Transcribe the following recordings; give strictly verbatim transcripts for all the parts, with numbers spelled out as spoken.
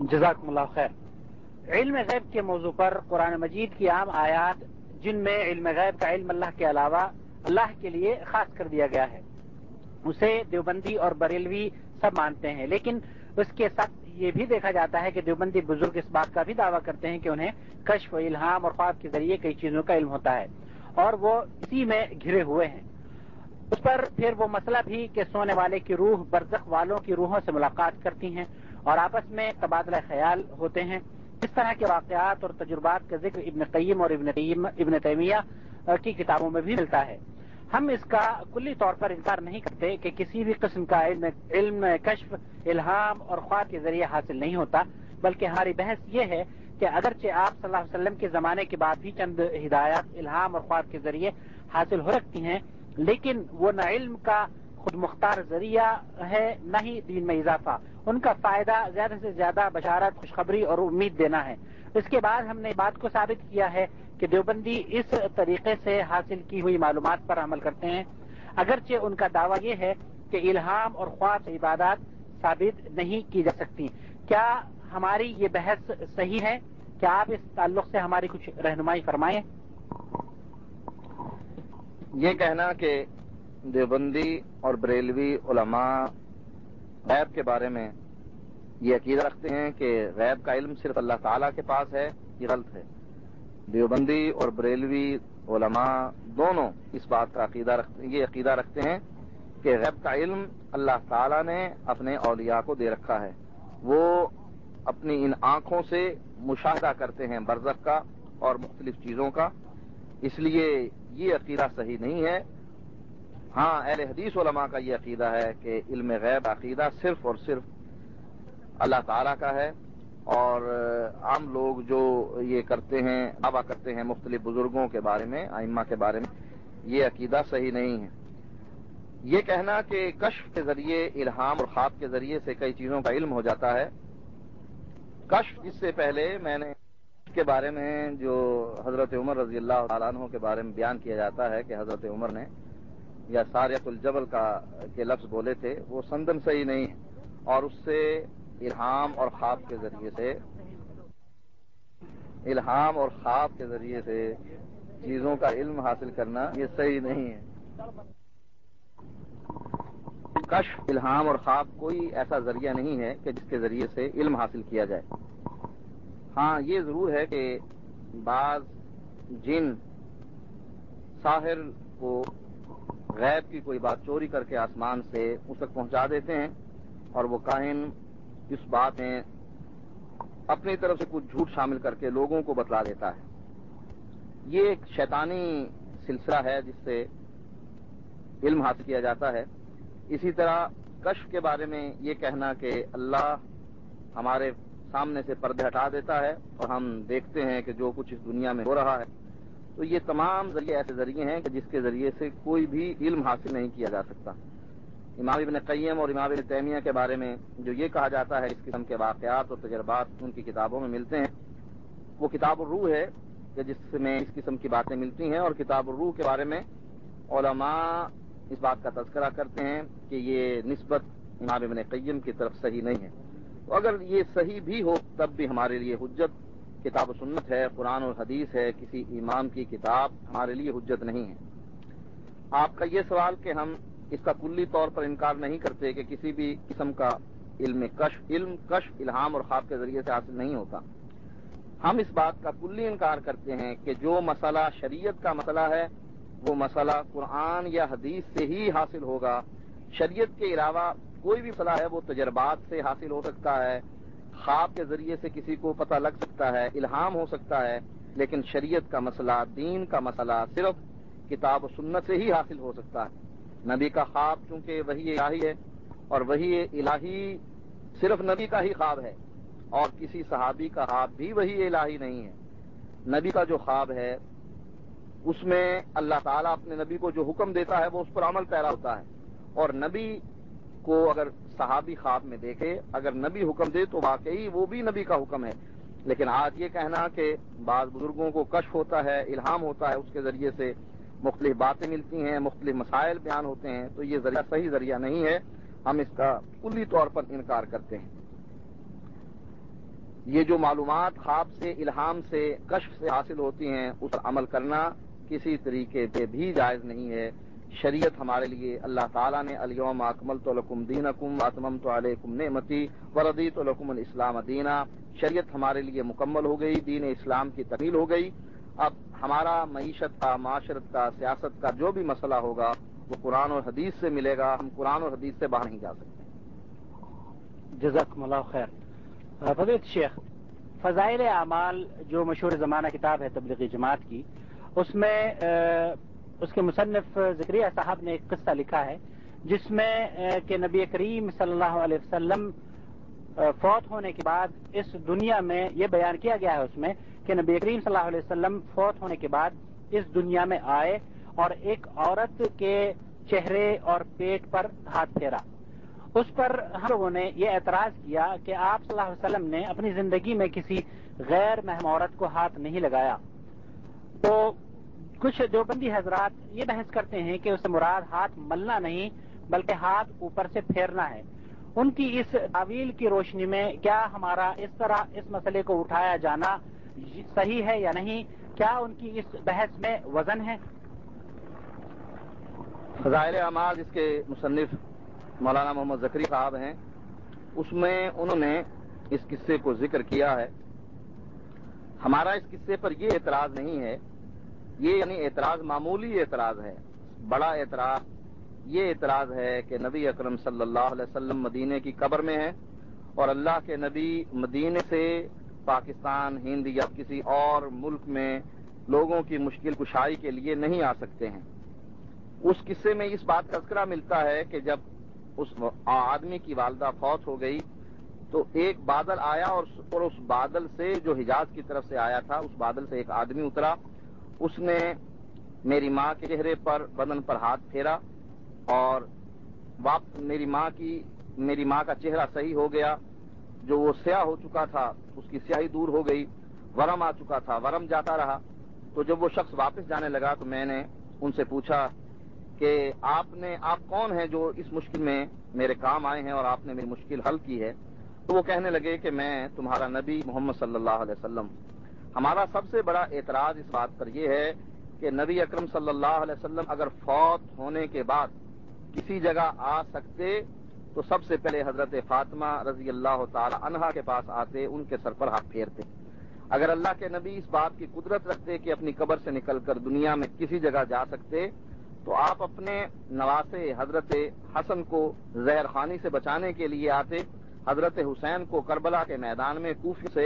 جزاکم اللہ خیر۔ علم غیب کے موضوع پر قرآن مجید کی عام آیات جن میں علم غیب کا علم اللہ کے علاوہ اللہ کے لیے خاص کر دیا گیا ہے، اسے دیوبندی اور بریلوی سب مانتے ہیں، لیکن اس کے ساتھ یہ بھی دیکھا جاتا ہے کہ دیوبندی بزرگ اس بات کا بھی دعویٰ کرتے ہیں کہ انہیں کشف و الہام اور خواب کے ذریعے کئی چیزوں کا علم ہوتا ہے اور وہ اسی میں گھرے ہوئے ہیں۔ اس پر پھر وہ مسئلہ بھی کہ سونے والے کی روح برزخ والوں کی روحوں سے ملاقات کرتی ہیں اور آپس میں تبادلہ خیال ہوتے ہیں۔ اس طرح کے واقعات اور تجربات کا ذکر ابن قیم اور ابن تیم ابن تیمیہ کی کتابوں میں بھی ملتا ہے۔ ہم اس کا کلی طور پر انکار نہیں کرتے کہ کسی بھی قسم کا علم علم کشف، الہام اور خواب کے ذریعے حاصل نہیں ہوتا، بلکہ ہماری بحث یہ ہے کہ اگرچہ آپ صلی اللہ علیہ وسلم کے زمانے کے بعد بھی چند ہدایات الہام اور خواب کے ذریعے حاصل ہو رکھتی ہیں، لیکن وہ نہ علم کا خود مختار ذریعہ ہے نہ ہی دین میں اضافہ۔ ان کا فائدہ زیادہ سے زیادہ بشارت، خوشخبری اور امید دینا ہے۔ اس کے بعد ہم نے بات کو ثابت کیا ہے کہ دیوبندی اس طریقے سے حاصل کی ہوئی معلومات پر عمل کرتے ہیں، اگرچہ ان کا دعویٰ یہ ہے کہ الہام اور خواب سے عبادات ثابت نہیں کی جا سکتی۔ کیا ہماری یہ بحث صحیح ہے؟ کیا آپ اس تعلق سے ہماری کچھ رہنمائی فرمائیں؟ یہ کہنا کہ دیوبندی اور بریلوی علماء غیب کے بارے میں یہ عقیدہ رکھتے ہیں کہ غیب کا علم صرف اللہ تعالیٰ کے پاس ہے، یہ غلط ہے۔ دیوبندی اور بریلوی علماء دونوں اس بات کا عقیدہ رکھتے یہ عقیدہ رکھتے ہیں کہ غیب کا علم اللہ تعالیٰ نے اپنے اولیاء کو دے رکھا ہے۔ وہ اپنی ان آنکھوں سے مشاہدہ کرتے ہیں برزخ کا اور مختلف چیزوں کا، اس لیے یہ عقیدہ صحیح نہیں ہے۔ ہاں، اہل حدیث علماء کا یہ عقیدہ ہے کہ علم غیب عقیدہ صرف اور صرف اللہ تعالیٰ کا ہے، اور عام لوگ جو یہ کرتے ہیں، دعویٰ کرتے ہیں مختلف بزرگوں کے بارے میں، ائمہ کے بارے میں، یہ عقیدہ صحیح نہیں ہے۔ یہ کہنا کہ کشف کے ذریعے، الہام اور خواب کے ذریعے سے کئی چیزوں کا علم ہو جاتا ہے، کشف اس سے پہلے میں نے کے بارے میں جو حضرت عمر رضی اللہ تعالیٰ عنہ کے بارے میں بیان کیا جاتا ہے کہ حضرت عمر نے یا ساریۃ الجبل کا کے لفظ بولے تھے، وہ سندن صحیح نہیں ہے، اور اس سے الہام اور خواب کے ذریعے سے الہام اور خواب کے ذریعے سے چیزوں کا علم حاصل کرنا یہ صحیح نہیں ہے۔ کشف، الہام اور خواب کوئی ایسا ذریعہ نہیں ہے کہ جس کے ذریعے سے علم حاصل کیا جائے۔ ہاں، یہ ضرور ہے کہ بعض جن ساحر کو غیب کی کوئی بات چوری کر کے آسمان سے اس تک پہنچا دیتے ہیں، اور وہ کاہن اس بات میں اپنی طرف سے کچھ جھوٹ شامل کر کے لوگوں کو بتلا دیتا ہے۔ یہ ایک شیطانی سلسلہ ہے جس سے علم حاصل کیا جاتا ہے۔ اسی طرح کشف کے بارے میں یہ کہنا کہ اللہ ہمارے سامنے سے پردے ہٹا دیتا ہے اور ہم دیکھتے ہیں کہ جو کچھ اس دنیا میں ہو رہا ہے، تو یہ تمام ذریعے ایسے ذریعے ہیں کہ جس کے ذریعے سے کوئی بھی علم حاصل نہیں کیا جا سکتا۔ امام ابن قیم اور امام ابن تیمیہ کے بارے میں جو یہ کہا جاتا ہے، اس قسم کے واقعات اور تجربات ان کی کتابوں میں ملتے ہیں، وہ کتاب الروح ہے کہ جس میں اس قسم کی باتیں ملتی ہیں، اور کتاب الروح کے بارے میں علماء اس بات کا تذکرہ کرتے ہیں کہ یہ نسبت امام ابن قیم کی طرف صحیح نہیں ہے۔ تو اگر یہ صحیح بھی ہو تب بھی ہمارے لیے حجت کتاب و سنت ہے، قرآن اور حدیث ہے، کسی امام کی کتاب ہمارے لیے حجت نہیں ہے۔ آپ کا یہ سوال کہ ہم اس کا کلی طور پر انکار نہیں کرتے کہ کسی بھی قسم کا علم کشف علم کشف الہام اور خواب کے ذریعے سے حاصل نہیں ہوتا، ہم اس بات کا کلی انکار کرتے ہیں کہ جو مسئلہ شریعت کا مسئلہ ہے وہ مسئلہ قرآن یا حدیث سے ہی حاصل ہوگا۔ شریعت کے علاوہ کوئی بھی مسئلہ ہے وہ تجربات سے حاصل ہو سکتا ہے، خواب کے ذریعے سے کسی کو پتہ لگ سکتا ہے، الہام ہو سکتا ہے، لیکن شریعت کا مسئلہ، دین کا مسئلہ صرف کتاب و سنت سے ہی حاصل ہو سکتا ہے۔ نبی کا خواب چونکہ وحی الہی ہے، اور وحی الہی صرف نبی کا ہی خواب ہے، اور کسی صحابی کا خواب بھی وحی الہی نہیں ہے۔ نبی کا جو خواب ہے اس میں اللہ تعالیٰ اپنے نبی کو جو حکم دیتا ہے وہ اس پر عمل پیرا ہوتا ہے، اور نبی کو اگر صحابی خواب میں دیکھے، اگر نبی حکم دے تو واقعی وہ بھی نبی کا حکم ہے۔ لیکن آج یہ کہنا کہ بعض بزرگوں کو کشف ہوتا ہے، الہام ہوتا ہے، اس کے ذریعے سے مختلف باتیں ملتی ہیں، مختلف مسائل بیان ہوتے ہیں، تو یہ ذریعہ صحیح ذریعہ نہیں ہے، ہم اس کا کلی طور پر انکار کرتے ہیں۔ یہ جو معلومات خواب سے، الہام سے، کشف سے حاصل ہوتی ہیں اس پر عمل کرنا کسی طریقے پہ بھی جائز نہیں ہے۔ شریعت ہمارے لیے اللہ تعالیٰ نے الیوم اکملت لکم دینکم واتممت علیکم نعمتی ورضیت لکم الاسلام دینا، شریعت ہمارے لیے مکمل ہو گئی، دین اسلام کی تکمیل ہو گئی۔ اب ہمارا معیشت کا، معاشرت کا، سیاست کا جو بھی مسئلہ ہوگا وہ قرآن اور حدیث سے ملے گا، ہم قرآن اور حدیث سے باہر نہیں جا سکتے۔ جزاکم اللہ خیر۔ فضیلت شیخ، فضائل اعمال جو مشہور زمانہ کتاب ہے تبلیغی جماعت کی، اس میں اس کے مصنف زکریا صاحب نے ایک قصہ لکھا ہے جس میں کہ نبی کریم صلی اللہ علیہ وسلم فوت ہونے کے بعد اس دنیا میں یہ بیان کیا گیا ہے اس میں کہ نبی کریم صلی اللہ علیہ وسلم فوت ہونے کے بعد اس دنیا میں آئے اور ایک عورت کے چہرے اور پیٹ پر ہاتھ پھیرا۔ اس پر ہم لوگوں نے یہ اعتراض کیا کہ آپ صلی اللہ علیہ وسلم نے اپنی زندگی میں کسی غیر محرم عورت کو ہاتھ نہیں لگایا۔ تو کچھ دیوبندی حضرات یہ بحث کرتے ہیں کہ اس سے مراد ہاتھ ملنا نہیں بلکہ ہاتھ اوپر سے پھیرنا ہے۔ ان کی اس تعویل کی روشنی میں کیا ہمارا اس طرح اس مسئلے کو اٹھایا جانا صحیح ہے یا نہیں؟ کیا ان کی اس بحث میں وزن ہے؟ فضائل اعمال جس کے مصنف مولانا محمد زکری صاحب ہیں، اس میں انہوں نے اس قصے کو ذکر کیا ہے۔ ہمارا اس قصے پر یہ اعتراض نہیں ہے، یہ یعنی اعتراض معمولی اعتراض ہے۔ بڑا اعتراض یہ اعتراض ہے کہ نبی اکرم صلی اللہ علیہ وسلم مدینے کی قبر میں ہیں اور اللہ کے نبی مدینے سے پاکستان، ہند یا کسی اور ملک میں لوگوں کی مشکل کشائی کے لیے نہیں آ سکتے ہیں۔ اس قصے میں اس بات کا تذکرہ ملتا ہے کہ جب اس آدمی کی والدہ فوت ہو گئی تو ایک بادل آیا اور اس بادل سے جو حجاز کی طرف سے آیا تھا اس بادل سے ایک آدمی اترا، اس نے میری ماں کے چہرے پر، بدن پر ہاتھ پھیرا اور میری ماں کی میری ماں کا چہرہ صحیح ہو گیا، جو وہ سیاہ ہو چکا تھا اس کی سیاہی دور ہو گئی، ورم آ چکا تھا ورم جاتا رہا۔ تو جب وہ شخص واپس جانے لگا تو میں نے ان سے پوچھا کہ آپ نے آپ کون ہیں جو اس مشکل میں میرے کام آئے ہیں اور آپ نے میری مشکل حل کی ہے؟ تو وہ کہنے لگے کہ میں تمہارا نبی محمد صلی اللہ علیہ وسلم۔ ہمارا سب سے بڑا اعتراض اس بات پر یہ ہے کہ نبی اکرم صلی اللہ علیہ وسلم اگر فوت ہونے کے بعد کسی جگہ آ سکتے تو سب سے پہلے حضرت فاطمہ رضی اللہ تعالی عنہا کے پاس آتے، ان کے سر پر ہاتھ پھیرتے۔ اگر اللہ کے نبی اس بات کی قدرت رکھتے کہ اپنی قبر سے نکل کر دنیا میں کسی جگہ جا سکتے تو آپ اپنے نواسے حضرت حسن کو زہر خانی سے بچانے کے لیے آتے، حضرت حسین کو کربلا کے میدان میں کوفے سے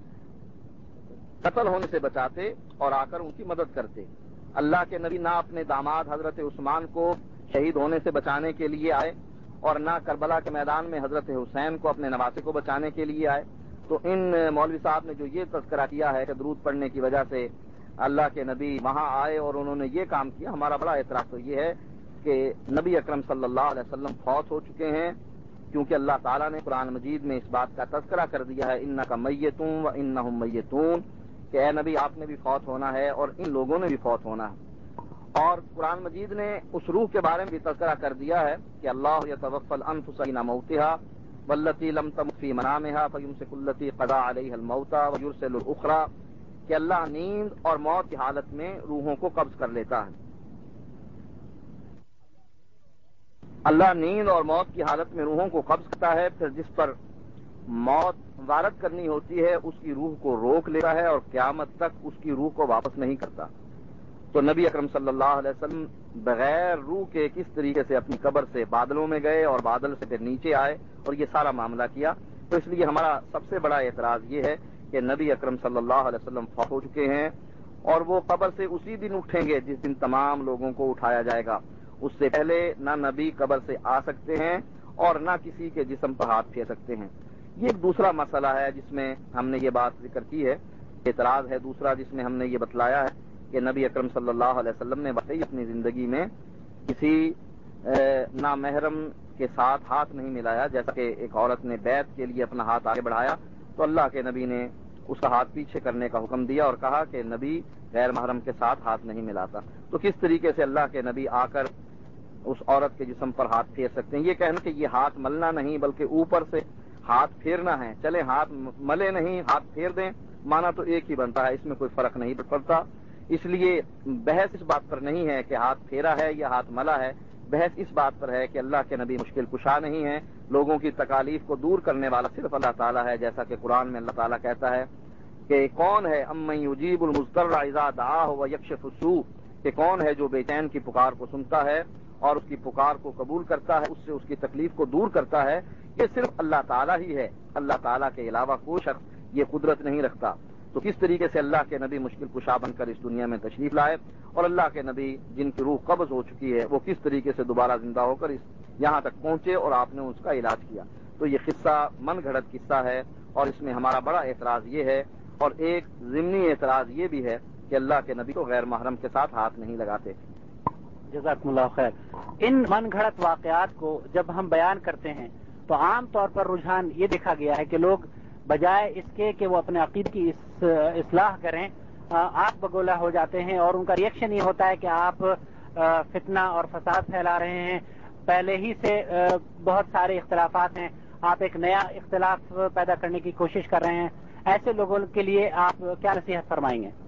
قتل ہونے سے بچاتے اور آ کر ان کی مدد کرتے۔ اللہ کے نبی نہ اپنے داماد حضرت عثمان کو شہید ہونے سے بچانے کے لیے آئے اور نہ کربلا کے میدان میں حضرت حسین کو اپنے نواسے کو بچانے کے لیے آئے۔ تو ان مولوی صاحب نے جو یہ تذکرہ کیا ہے کہ درود پڑھنے کی وجہ سے اللہ کے نبی وہاں آئے اور انہوں نے یہ کام کیا، ہمارا بڑا اعتراض تو یہ ہے کہ نبی اکرم صلی اللہ علیہ وسلم فوت ہو چکے ہیں، کیونکہ اللہ تعالیٰ نے قرآن مجید میں اس بات کا تذکرہ کر دیا ہے انک میتون و انہم میتون، کہ اے نبی آپ نے بھی فوت ہونا ہے اور ان لوگوں نے بھی فوت ہونا ہے۔ اور قرآن مجید نے اس روح کے بارے میں بھی تذکرہ کر دیا ہے کہ اللہ یتوفی الانفس حین موتها والتی لم تمت فی منامها فیمسک التی قضی علیہا الموت ویرسل الاخری، کہ اللہ نیند اور موت کی حالت میں روحوں کو قبض کر لیتا ہے۔ اللہ نیند اور موت کی حالت میں روحوں کو قبض کرتا ہے، پھر جس پر موت وارد کرنی ہوتی ہے اس کی روح کو روک لیتا ہے اور قیامت تک اس کی روح کو واپس نہیں کرتا۔ تو نبی اکرم صلی اللہ علیہ وسلم بغیر روح کے کس طریقے سے اپنی قبر سے بادلوں میں گئے اور بادل سے پھر نیچے آئے اور یہ سارا معاملہ کیا؟ تو اس لیے ہمارا سب سے بڑا اعتراض یہ ہے کہ نبی اکرم صلی اللہ علیہ وسلم فوت ہو چکے ہیں اور وہ قبر سے اسی دن اٹھیں گے جس دن تمام لوگوں کو اٹھایا جائے گا۔ اس سے پہلے نہ نبی قبر سے آ سکتے ہیں اور نہ کسی کے جسم پر ہاتھ پھیر سکتے ہیں۔ یہ ایک دوسرا مسئلہ ہے جس میں ہم نے یہ بات ذکر کی ہے، اعتراض ہے دوسرا جس میں ہم نے یہ بتلایا ہے کہ نبی اکرم صلی اللہ علیہ وسلم نے واقعی اپنی زندگی میں کسی نامحرم کے ساتھ ہاتھ نہیں ملایا، جیسا کہ ایک عورت نے بیعت کے لیے اپنا ہاتھ آگے بڑھایا تو اللہ کے نبی نے اس کا ہاتھ پیچھے کرنے کا حکم دیا اور کہا کہ نبی غیر محرم کے ساتھ ہاتھ نہیں ملاتا۔ تو کس طریقے سے اللہ کے نبی آ کر اس عورت کے جسم پر ہاتھ پھیر سکتے ہیں؟ یہ کہنا کہ یہ ہاتھ ملنا نہیں بلکہ اوپر سے ہاتھ پھیرنا ہے، چلے ہاتھ ملے نہیں ہاتھ پھیر دیں، مانا تو ایک ہی بنتا ہے، اس میں کوئی فرق نہیں پڑتا۔ اس لیے بحث اس بات پر نہیں ہے کہ ہاتھ پھیرا ہے یا ہاتھ ملا ہے، بحث اس بات پر ہے کہ اللہ کے نبی مشکل کشا نہیں ہے، لوگوں کی تکالیف کو دور کرنے والا صرف اللہ تعالیٰ ہے، جیسا کہ قرآن میں اللہ تعالیٰ کہتا ہے کہ کون ہے امن یجیب المضطر اذا دعاہ ویکشف السوء، کہ کون ہے جو بے چین کی پکار کو سنتا ہے اور اس کی پکار کو قبول کرتا ہے، اس سے اس کی تکلیف کو دور کرتا ہے، یہ صرف اللہ تعالیٰ ہی ہے، اللہ تعالیٰ کے علاوہ کوئی شخص یہ قدرت نہیں رکھتا۔ تو کس طریقے سے اللہ کے نبی مشکل کشا بن کر اس دنیا میں تشریف لائے، اور اللہ کے نبی جن کی روح قبض ہو چکی ہے وہ کس طریقے سے دوبارہ زندہ ہو کر اس یہاں تک پہنچے اور آپ نے اس کا علاج کیا۔ تو یہ قصہ من گھڑت قصہ ہے، اور اس میں ہمارا بڑا اعتراض یہ ہے، اور ایک ضمنی اعتراض یہ بھی ہے کہ اللہ کے نبی کو غیر محرم کے ساتھ ہاتھ نہیں لگاتے۔ جزاکم اللہ خیر۔ ان من گھڑت واقعات کو جب ہم بیان کرتے ہیں تو عام طور پر رجحان یہ دیکھا گیا ہے کہ لوگ بجائے اس کے کہ وہ اپنے عقیدے کی اصلاح کریں، آگ بگولا ہو جاتے ہیں، اور ان کا ریئیکشن یہ ہوتا ہے کہ آپ فتنہ اور فساد پھیلا رہے ہیں، پہلے ہی سے بہت سارے اختلافات ہیں، آپ ایک نیا اختلاف پیدا کرنے کی کوشش کر رہے ہیں۔ ایسے لوگوں کے لیے آپ کیا نصیحت فرمائیں گے؟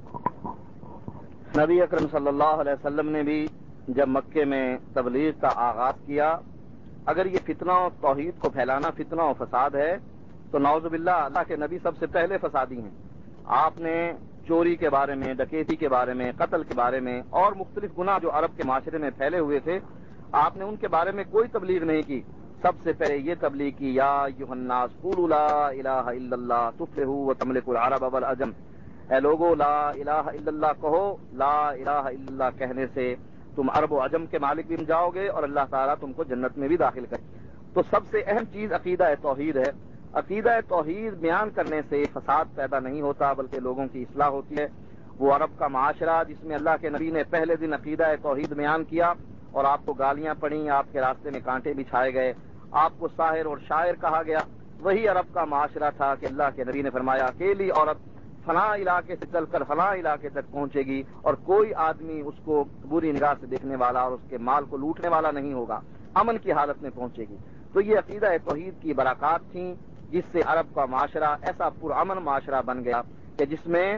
نبی اکرم صلی اللہ علیہ وسلم نے بھی جب مکے میں تبلیغ کا آغاز کیا، اگر یہ فتنہ و توحید کو پھیلانا فتنہ و فساد ہے تو نعوذ باللہ اللہ کے نبی سب سے پہلے فسادی ہیں۔ آپ نے چوری کے بارے میں، ڈکیتی کے بارے میں، قتل کے بارے میں اور مختلف گناہ جو عرب کے معاشرے میں پھیلے ہوئے تھے، آپ نے ان کے بارے میں کوئی تبلیغ نہیں کی۔ سب سے پہلے یہ تبلیغ کی، یا ایھا الناس قولوا لا الہ الا اللہ تفلحوا وتملکوا العرب والعجم، اے لوگو لا الہ الا اللہ کہو، لا الہ الا اللہ کہنے سے تم عرب و عجم کے مالک بھی بن جاؤ گے اور اللہ تعالیٰ تم کو جنت میں بھی داخل کرے۔ تو سب سے اہم چیز عقیدہ توحید ہے۔ عقیدہ توحید بیان کرنے سے فساد پیدا نہیں ہوتا بلکہ لوگوں کی اصلاح ہوتی ہے۔ وہ عرب کا معاشرہ جس میں اللہ کے نبی نے پہلے دن عقیدہ توحید بیان کیا اور آپ کو گالیاں پڑیں، آپ کے راستے میں کانٹے بچھائے گئے، آپ کو ساحر اور شاعر کہا گیا، وہی عرب کا معاشرہ تھا کہ اللہ کے نبی نے فرمایا اکیلی عورت فلاں علاقے سے چل کر فلاں علاقے تک پہنچے گی اور کوئی آدمی اس کو بری نگاہ سے دیکھنے والا اور اس کے مال کو لوٹنے والا نہیں ہوگا، امن کی حالت میں پہنچے گی۔ تو یہ عقیدہ توحید کی برکات تھیں جس سے عرب کا معاشرہ ایسا پرامن معاشرہ بن گیا کہ جس میں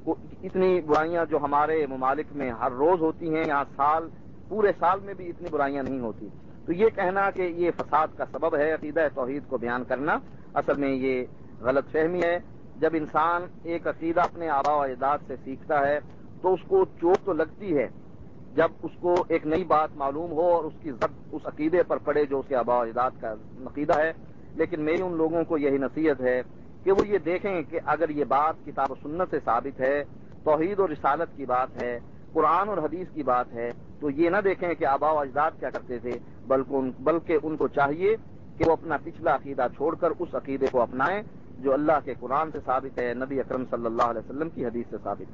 اتنی برائیاں جو ہمارے ممالک میں ہر روز ہوتی ہیں، یہاں سال پورے سال میں بھی اتنی برائیاں نہیں ہوتی۔ تو یہ کہنا کہ یہ فساد کا سبب ہے عقیدہ توحید کو بیان کرنا، اصل میں یہ غلط فہمی ہے۔ جب انسان ایک عقیدہ اپنے آباء و اجداد سے سیکھتا ہے تو اس کو چوٹ تو لگتی ہے جب اس کو ایک نئی بات معلوم ہو اور اس کی ضد اس عقیدے پر پڑے جو اس کے آباء و اجداد کا عقیدہ ہے، لیکن میری ان لوگوں کو یہی نصیحت ہے کہ وہ یہ دیکھیں کہ اگر یہ بات کتاب و سنت سے ثابت ہے، توحید و رسالت کی بات ہے، قرآن اور حدیث کی بات ہے، تو یہ نہ دیکھیں کہ آباء و اجداد کیا کرتے تھے، بلکہ ان بلکہ ان کو چاہیے کہ وہ اپنا پچھلا عقیدہ چھوڑ کر اس عقیدے کو اپنائیں جو اللہ کے قرآن سے ثابت ہے، نبی اکرم صلی اللہ علیہ وسلم کی حدیث سے ثابت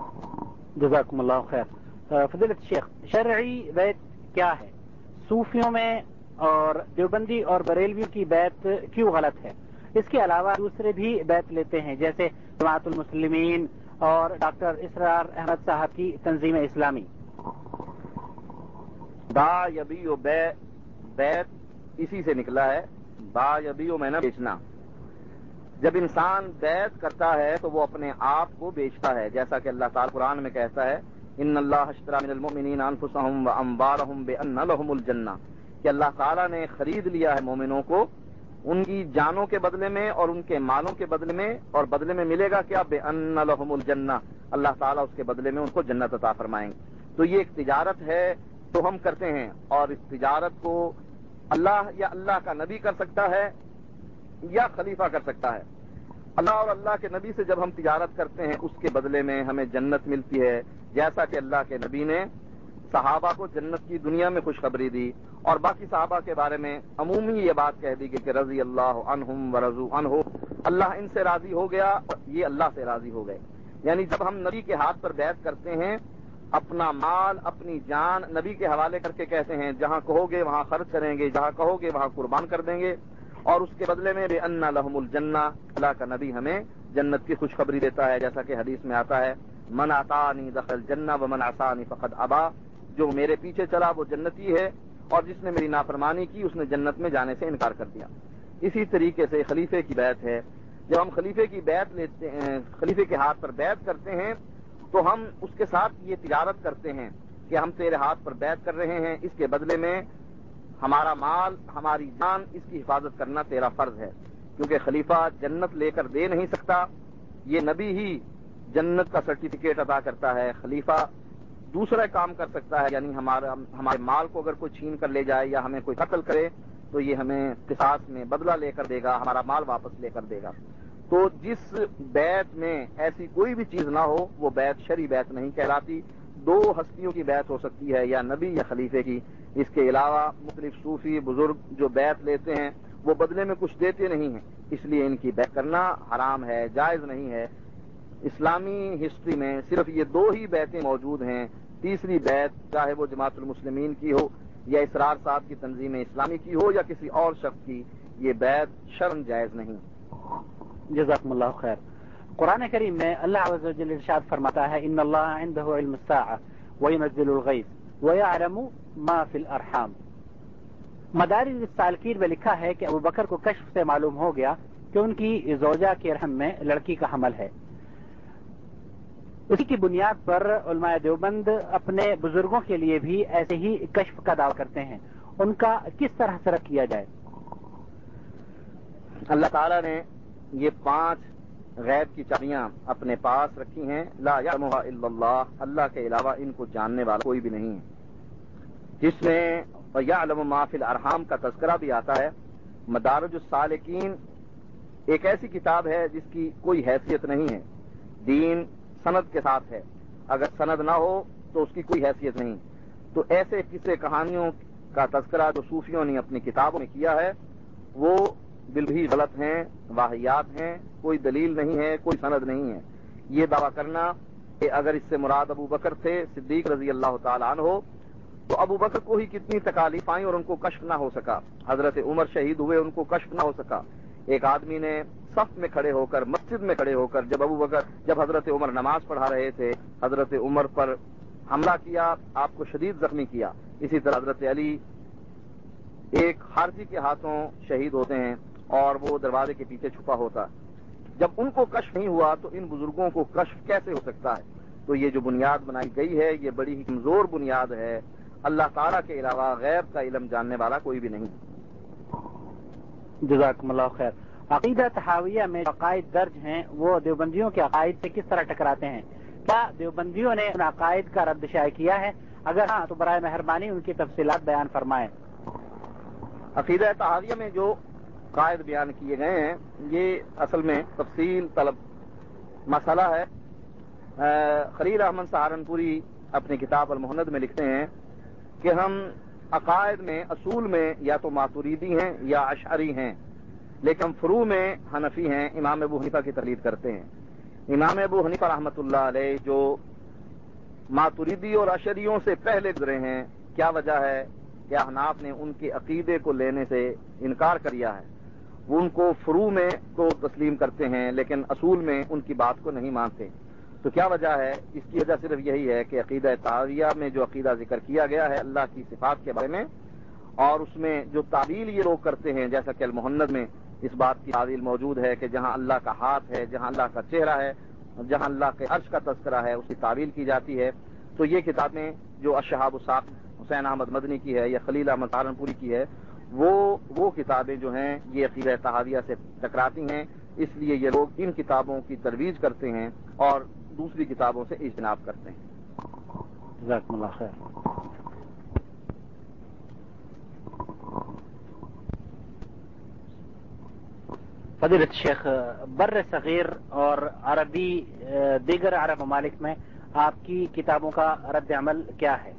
ہے۔ جزاکم اللہ خیر۔ فضیلت شیخ، شرعی بیعت کیا ہے؟ صوفیوں میں اور دیوبندی اور بریلویوں کی بیعت کیوں غلط ہے؟ اس کے علاوہ دوسرے بھی بیعت لیتے ہیں جیسے جماعت المسلمین اور ڈاکٹر اسرار احمد صاحب کی تنظیم اسلامی۔ با یبیع بے بیعت اسی سے نکلا ہے، با یبیع میں نہ بیچنا۔ جب انسان بیعت کرتا ہے تو وہ اپنے آپ کو بیچتا ہے، جیسا کہ اللہ تعالیٰ قرآن میں کہتا ہے ان اللہ اشتری من المؤمنین انفسهم واموالهم بان لهم الجنہ، کہ اللہ تعالیٰ نے خرید لیا ہے مومنوں کو ان کی جانوں کے بدلے میں اور ان کے مالوں کے بدلے میں، اور بدلے میں ملے گا کیا؟ بان لهم الجنہ، اللہ تعالیٰ اس کے بدلے میں ان کو جنت عطا فرمائیں گے۔ تو یہ ایک تجارت ہے تو ہم کرتے ہیں، اور اس تجارت کو اللہ یا اللہ کا نبی کر سکتا ہے یا خلیفہ کر سکتا ہے۔ اللہ اور اللہ کے نبی سے جب ہم تجارت کرتے ہیں اس کے بدلے میں ہمیں جنت ملتی ہے، جیسا کہ اللہ کے نبی نے صحابہ کو جنت کی دنیا میں خوشخبری دی، اور باقی صحابہ کے بارے میں عمومی یہ بات کہہ دی کہ رضی اللہ عنہم ورضوا عنہ، اللہ ان سے راضی ہو گیا اور یہ اللہ سے راضی ہو گئے۔ یعنی جب ہم نبی کے ہاتھ پر بیعت کرتے ہیں، اپنا مال اپنی جان نبی کے حوالے کر کے کہتے ہیں جہاں کہو گے وہاں خرچ کریں گے، جہاں کہو گے وہاں قربان کر دیں گے، اور اس کے بدلے میں بِأَنَّ لَهُمُ الْجَنَّةَ، اللہ کا نبی ہمیں جنت کی خوشخبری دیتا ہے، جیسا کہ حدیث میں آتا ہے من اطاعنی دخل الجنہ ومن عصانی فقد ابا، جو میرے پیچھے چلا وہ جنتی ہے اور جس نے میری نافرمانی کی اس نے جنت میں جانے سے انکار کر دیا۔ اسی طریقے سے خلیفے کی بیعت ہے. جب ہم خلیفے کی بیعت لیتے ہیں، خلیفے کے ہاتھ پر بیعت کرتے ہیں تو ہم اس کے ساتھ یہ تجارت کرتے ہیں کہ ہم تیرے ہاتھ پر بیعت کر رہے ہیں، اس کے بدلے میں ہمارا مال، ہماری جان، اس کی حفاظت کرنا تیرا فرض ہے. کیونکہ خلیفہ جنت لے کر دے نہیں سکتا، یہ نبی ہی جنت کا سرٹیفکیٹ عطا کرتا ہے. خلیفہ دوسرا کام کر سکتا ہے، یعنی ہمارا ہمارے مال کو اگر کوئی چھین کر لے جائے یا ہمیں کوئی قتل کرے تو یہ ہمیں قصاص میں بدلہ لے کر دے گا، ہمارا مال واپس لے کر دے گا. تو جس بیعت میں ایسی کوئی بھی چیز نہ ہو وہ بیعت شرعی بیعت نہیں کہلاتی. دو ہستیوں کی بیعت ہو سکتی ہے، یا نبی یا خلیفے کی. اس کے علاوہ مختلف صوفی بزرگ جو بیعت لیتے ہیں وہ بدلے میں کچھ دیتے نہیں ہیں، اس لیے ان کی بیعت کرنا حرام ہے، جائز نہیں ہے. اسلامی ہسٹری میں صرف یہ دو ہی بیعتیں موجود ہیں. تیسری بیعت چاہے وہ جماعت المسلمین کی ہو یا اسرار صاحب کی تنظیم اسلامی کی ہو یا کسی اور شخص کی، یہ بیعت شرعاً جائز نہیں. جزاکم اللہ خیر. قرآن کریم میں اللہ عز و جل ارشاد فرماتا ہے ان اللہ عنده علم الساعة وينزل الغیث ويعلم ما في الارحام. مدارج السالکین میں لکھا ہے کہ ابو بکر کو کشف سے معلوم ہو گیا کہ ان کی زوجہ کے رحم میں لڑکی کا حمل ہے. اسی کی بنیاد پر علماء دیوبند اپنے بزرگوں کے لیے بھی ایسے ہی کشف کا دعویٰ کرتے ہیں. ان کا کس طرح سے رد کیا جائے؟ اللہ تعالیٰ نے یہ پانچ غیب کی چابیاں اپنے پاس رکھی ہیں. لا یعلمها الا اللہ، اللہ کے علاوہ ان کو جاننے والا کوئی بھی نہیں ہے. جس میں یعلم ما فی الارحام کا تذکرہ بھی آتا ہے. مدارج السالکین ایک ایسی کتاب ہے جس کی کوئی حیثیت نہیں ہے. دین سند کے ساتھ ہے، اگر سند نہ ہو تو اس کی کوئی حیثیت نہیں. تو ایسے قصے کہانیوں کا تذکرہ جو صوفیوں نے اپنی کتابوں میں کیا ہے وہ بالکل غلط ہیں، واہیات ہیں، کوئی دلیل نہیں ہے، کوئی سند نہیں ہے. یہ دعویٰ کرنا کہ اگر اس سے مراد ابو بکر تھے صدیق رضی اللہ تعالیٰ عنہ تو ابو بکر کو ہی کتنی تکالیف آئیں اور ان کو کشف نہ ہو سکا. حضرت عمر شہید ہوئے، ان کو کشف نہ ہو سکا. ایک آدمی نے صف میں کھڑے ہو کر، مسجد میں کھڑے ہو کر، جب ابو بکر جب حضرت عمر نماز پڑھا رہے تھے، حضرت عمر پر حملہ کیا، آپ کو شدید زخمی کیا. اسی طرح حضرت علی ایک خارجی کے ہاتھوں شہید ہوتے ہیں اور وہ دروازے کے پیچھے چھپا ہوتا. جب ان کو کشف نہیں ہوا تو ان بزرگوں کو کشف کیسے ہو سکتا ہے؟ تو یہ جو بنیاد بنائی گئی ہے یہ بڑی ہی کمزور بنیاد ہے. اللہ تعالیٰ کے علاوہ غیب کا علم جاننے والا کوئی بھی نہیں. جزاکم اللہ خیر. عقیدہ تحاویہ میں عقائد درج ہیں وہ دیوبندیوں کے عقائد سے کس طرح ٹکراتے ہیں؟ کیا دیوبندیوں نے ان عقائد کا رد شائع کیا ہے؟ اگر ہاں تو برائے مہربانی ان کی تفصیلات بیان فرمائیں. عقیدہ تحاویہ میں جو قائد بیان کیے گئے ہیں یہ اصل میں تفصیل طلب مسئلہ ہے. خلیل احمد سہارنپوری اپنی کتاب المہند میں لکھتے ہیں کہ ہم عقائد میں اصول میں یا تو ماتریدی ہیں یا اشعری ہیں، لیکن فروع میں حنفی ہیں، امام ابو حنیفہ کی تقلید کرتے ہیں. امام ابو حنیفہ رحمۃ اللہ علیہ جو ماتریدی اور اشعریوں سے پہلے گزرے ہیں، کیا وجہ ہے کہ احناف نے ان کے عقیدے کو لینے سے انکار کر دیا ہے؟ وہ ان کو فروع میں تو تسلیم کرتے ہیں لیکن اصول میں ان کی بات کو نہیں مانتے. تو کیا وجہ ہے؟ اس کی وجہ صرف یہی ہے کہ عقیدہ تحاویہ میں جو عقیدہ ذکر کیا گیا ہے اللہ کی صفات کے بارے میں، اور اس میں جو تعویل یہ لوگ کرتے ہیں جیسا کہ المہند میں اس بات کی تعویل موجود ہے کہ جہاں اللہ کا ہاتھ ہے، جہاں اللہ کا چہرہ ہے، جہاں اللہ کے عرش کا تذکرہ ہے اس کی تعویل کی جاتی ہے. تو یہ کتابیں جو الشہاب الساق حسین احمد مدنی کی ہے یا خلیل احمد سہارنپوری کی ہے وہ وہ کتابیں جو ہیں یہ عقیدہ تحاویہ سے ٹکراتی ہیں. اس لیے یہ لوگ ان کتابوں کی ترویج کرتے ہیں اور دوسری کتابوں سے اجتناب کرتے ہیں. جزاکم اللہ خیر. فضیلت شیخ، بر صغیر اور عربی دیگر عرب ممالک میں آپ کی کتابوں کا رد عمل کیا ہے؟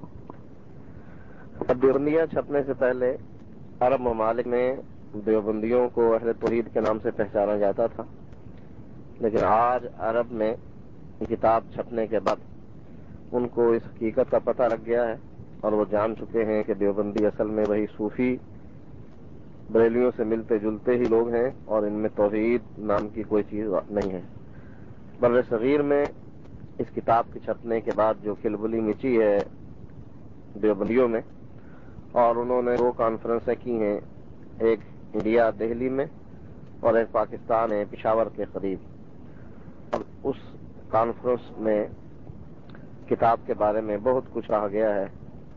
دیوبندیاں چھپنے سے پہلے عرب ممالک میں دیوبندیوں کو اہل توحید کے نام سے پہچانا جاتا تھا، لیکن آج عرب میں کتاب چھپنے کے بعد ان کو اس حقیقت کا پتہ لگ گیا ہے اور وہ جان چکے ہیں کہ دیوبندی اصل میں وہی صوفی بریلیوں سے ملتے جلتے ہی لوگ ہیں اور ان میں توحید نام کی کوئی چیز نہیں ہے. بر صغیر میں اس کتاب کے چھپنے کے بعد جو کھلبلی مچی ہے دیوبندیوں میں، اور انہوں نے دو کانفرنسیں کی ہیں، ایک انڈیا دہلی میں اور ایک پاکستان ہے پشاور کے قریب. اور اس کانفرنس میں کتاب کے بارے میں بہت کچھ کہا گیا ہے.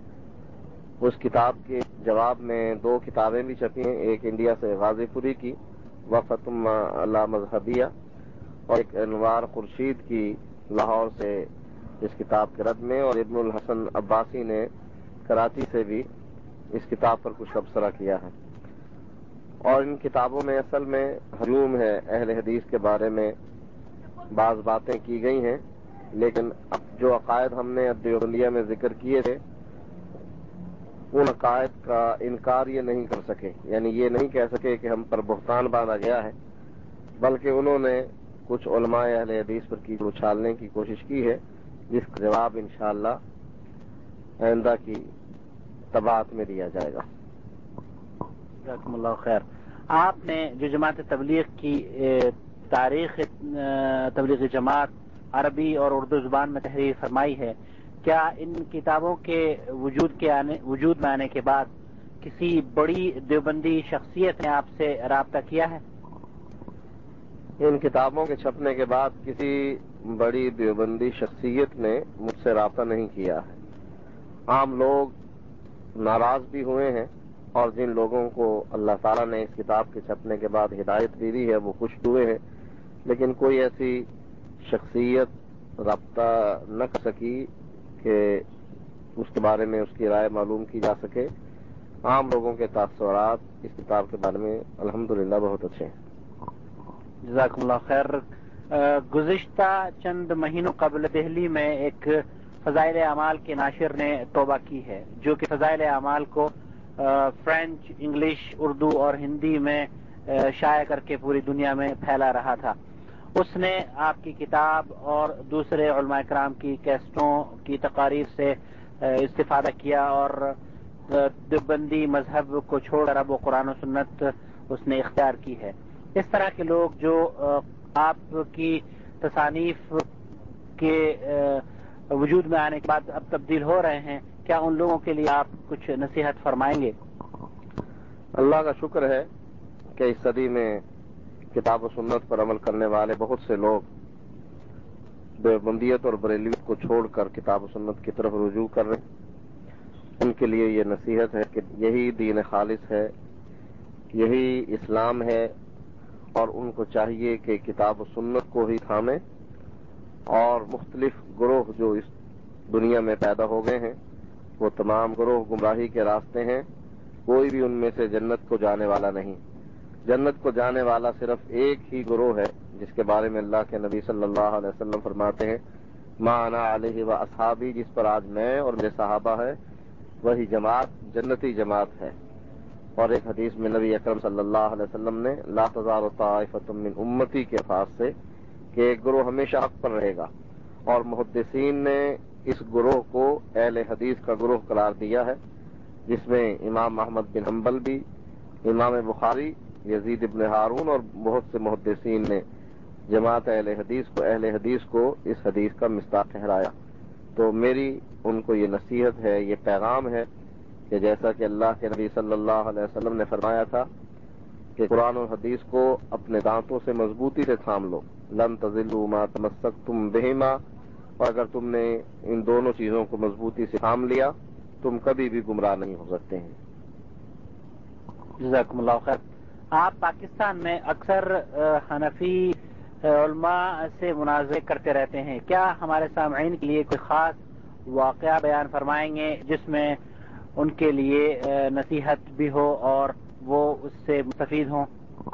اس کتاب کے جواب میں دو کتابیں بھی چھپی ہیں، ایک انڈیا سے غازی پوری کی وفات اللہ مذہبیہ اور ایک انوار خورشید کی لاہور سے اس کتاب کے رد میں، اور ابن الحسن عباسی نے کراچی سے بھی اس کتاب پر کچھ تبصرہ کیا ہے. اور ان کتابوں میں اصل میں ہجوم ہے اہل حدیث کے بارے میں، بعض باتیں کی گئی ہیں، لیکن اب جو عقائد ہم نے دیوبندیہ میں ذکر کیے تھے ان عقائد کا انکار یہ نہیں کر سکے، یعنی یہ نہیں کہہ سکے کہ ہم پر بہتان باندھا گیا ہے، بلکہ انہوں نے کچھ علماء اہل حدیث پر کی اچھالنے کی کوشش کی ہے، جس کا جواب انشاءاللہ آئندہ کی طباعت میں دیا جائے گا. جزاکم اللہ خیر. آپ نے جو جماعت تبلیغ کی تاریخ تبلیغ جماعت عربی اور اردو زبان میں تحریر فرمائی ہے، کیا ان کتابوں کے وجود کے آنے وجود میں آنے کے بعد کسی بڑی دیوبندی شخصیت نے آپ سے رابطہ کیا ہے؟ ان کتابوں کے چھپنے کے بعد کسی بڑی دیوبندی شخصیت نے مجھ سے رابطہ نہیں کیا ہے. عام لوگ ناراض بھی ہوئے ہیں، اور جن لوگوں کو اللہ تعالیٰ نے اس کتاب کے چھپنے کے بعد ہدایت بھی دی ہے وہ خوش ہوئے ہیں، لیکن کوئی ایسی شخصیت رابطہ نہ کر سکی کہ اس کے بارے میں اس کی رائے معلوم کی جا سکے. عام لوگوں کے تاثرات اس کتاب کے بارے میں الحمدللہ بہت اچھے ہیں. جزاکم اللہ خیر. گزشتہ چند مہینوں قبل دہلی میں ایک فضائل اعمال کے ناشر نے توبہ کی ہے، جو کہ فضائل اعمال کو فرینچ، انگلش، اردو اور ہندی میں شائع کر کے پوری دنیا میں پھیلا رہا تھا. اس نے آپ کی کتاب اور دوسرے علماء کرام کی کیسٹوں کی تقاریر سے استفادہ کیا اور دیوبندی مذہب کو چھوڑ کر اب وہ قرآن و سنت اس نے اختیار کی ہے. اس طرح کے لوگ جو آپ کی تصانیف کے وجود میں آنے کے بعد اب تبدیل ہو رہے ہیں، کیا ان لوگوں کے لیے آپ کچھ نصیحت فرمائیں گے؟ اللہ کا شکر ہے کہ اس صدی میں کتاب و سنت پر عمل کرنے والے بہت سے لوگ دیوبندیت اور بریلویت کو چھوڑ کر کتاب و سنت کی طرف رجوع کر رہے ہیں. ان کے لیے یہ نصیحت ہے کہ یہی دین خالص ہے، یہی اسلام ہے، اور ان کو چاہیے کہ کتاب و سنت کو ہی تھامیں، اور مختلف گروہ جو اس دنیا میں پیدا ہو گئے ہیں وہ تمام گروہ گمراہی کے راستے ہیں، کوئی بھی ان میں سے جنت کو جانے والا نہیں. جنت کو جانے والا صرف ایک ہی گروہ ہے، جس کے بارے میں اللہ کے نبی صلی اللہ علیہ وسلم فرماتے ہیں ما انا علیہ و اصحابی، جس پر آج میں اور میرے صحابہ ہے وہی جماعت جنتی جماعت ہے. اور ایک حدیث میں نبی اکرم صلی اللہ علیہ وسلم نے لا تزال طائفۃ من امتی کے الفاظ سے کہ ایک گروہ ہمیشہ حق پر رہے گا، اور محدثین نے اس گروہ کو اہل حدیث کا گروہ قرار دیا ہے، جس میں امام احمد بن حنبل بھی، امام بخاری، یزید ابن ہارون اور بہت سے محدثین نے جماعت اہل حدیث کو اہل حدیث کو اس حدیث کا مصداق ٹھہرایا. تو میری ان کو یہ نصیحت ہے، یہ پیغام ہے کہ جیسا کہ اللہ کے نبی صلی اللہ علیہ وسلم نے فرمایا تھا کہ قرآن اور حدیث کو اپنے دانتوں سے مضبوطی سے تھام لو، لن تضلوا ما تمسکتم بہما، اور اگر تم نے ان دونوں چیزوں کو مضبوطی سے تھام لیا تم کبھی بھی گمراہ نہیں ہو سکتے ہیں. جزاکم اللہ خیر. آپ پاکستان میں اکثر حنفی علماء سے مناظرے کرتے رہتے ہیں، کیا ہمارے سامعین کے لیے کوئی خاص واقعہ بیان فرمائیں گے جس میں ان کے لیے نصیحت بھی ہو اور وہ اس سے مستفید ہوں؟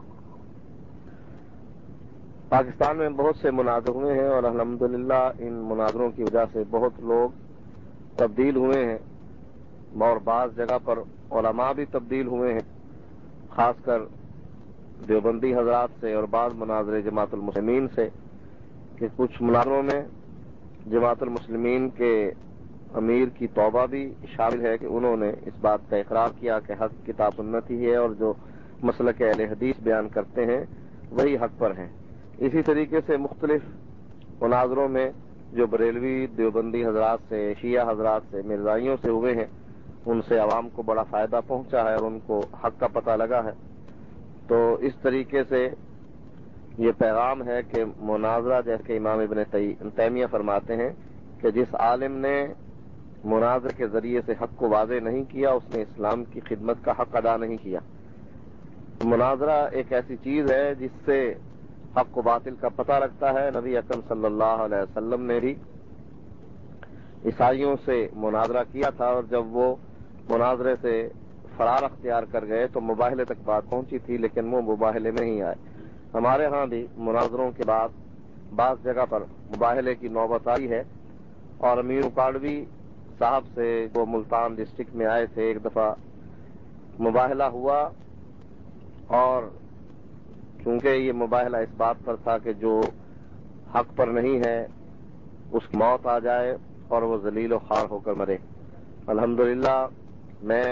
پاکستان میں بہت سے مناظر ہوئے ہیں، اور الحمدللہ ان مناظروں کی وجہ سے بہت لوگ تبدیل ہوئے ہیں، اور بعض جگہ پر علماء بھی تبدیل ہوئے ہیں، خاص کر دیوبندی حضرات سے اور بعض مناظر جماعت المسلمین سے، کہ کچھ مناظروں میں جماعت المسلمین کے امیر کی توبہ بھی شامل ہے کہ انہوں نے اس بات کا اقرار کیا کہ حق کتاب سنت ہی ہے، اور جو مسلک اہل حدیث بیان کرتے ہیں وہی حق پر ہیں. اسی طریقے سے مختلف مناظروں میں جو بریلوی دیوبندی حضرات سے، شیعہ حضرات سے، مرزائیوں سے ہوئے ہیں، ان سے عوام کو بڑا فائدہ پہنچا ہے اور ان کو حق کا پتہ لگا ہے. تو اس طریقے سے یہ پیغام ہے کہ مناظرہ، جیسے کہ امام ابن تیمیہ فرماتے ہیں کہ جس عالم نے مناظرے کے ذریعے سے حق کو واضح نہیں کیا، اس نے اسلام کی خدمت کا حق ادا نہیں کیا۔ مناظرہ ایک ایسی چیز ہے جس سے حق و باطل کا پتہ لگتا ہے۔ نبی اکرم صلی اللہ علیہ وسلم نے بھی عیسائیوں سے مناظرہ کیا تھا، اور جب وہ مناظرے سے فرار اختیار کر گئے تو مباہلے تک بات پہنچی تھی، لیکن وہ مباہلے میں نہیں آئے۔ ہمارے ہاں بھی مناظروں کے بعد بعض جگہ پر مباہلے کی نوبت آئی ہے، اور امیر اکاڑوی صاحب سے جو ملتان ڈسٹرکٹ میں آئے تھے، ایک دفعہ مباہلہ ہوا، اور چونکہ یہ مباہلہ اس بات پر تھا کہ جو حق پر نہیں ہے اس کی موت آ جائے اور وہ ذلیل و خوار ہو کر مرے۔ الحمدللہ میں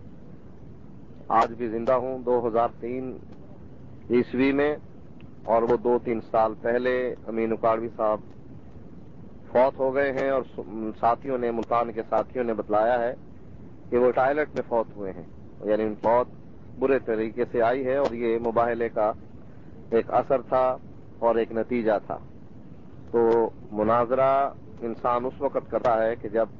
آج بھی زندہ ہوں دو ہزار تین عیسوی میں، اور وہ دو تین سال پہلے امین اکاڑوی صاحب فوت ہو گئے ہیں، اور ساتھیوں نے، ملتان کے ساتھیوں نے بتلایا ہے کہ وہ ٹائلٹ میں فوت ہوئے ہیں، یعنی ان بہت برے طریقے سے آئی ہے، اور یہ مباہلے کا ایک اثر تھا اور ایک نتیجہ تھا۔ تو مناظرہ انسان اس وقت کرتا ہے کہ جب